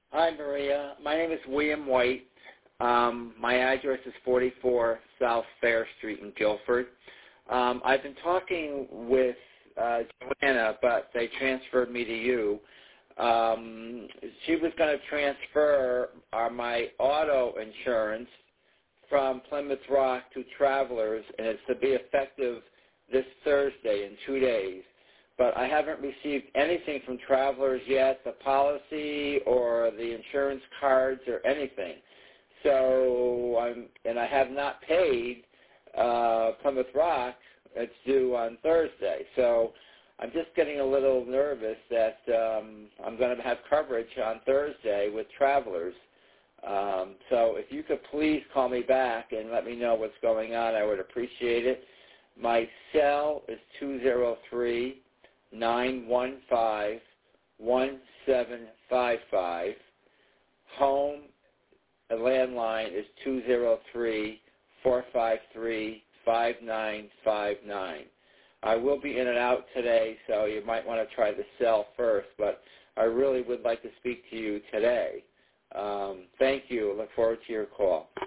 Hi, Maria. My name is William White. My address is 44 South Fair Street in Guilford. I've been talking with Joanna, but they transferred me to you. She was going to transfer my auto insurance from Plymouth Rock to Travelers, and it's to be effective this Thursday in 2 days. But I haven't received anything from Travelers yet, the policy or the insurance cards or anything. So I have not paid Plymouth Rock. It's due on Thursday. So I'm just getting a little nervous that I'm going to have coverage on Thursday with Travelers. So if you could please call me back and let me know what's going on, I would appreciate it. My cell is 203-915-1755. Home, the landline is 203-453-5959. I will be in and out today, so you might want to try the cell first, but I really would like to speak to you today. Thank you. I look forward to your call.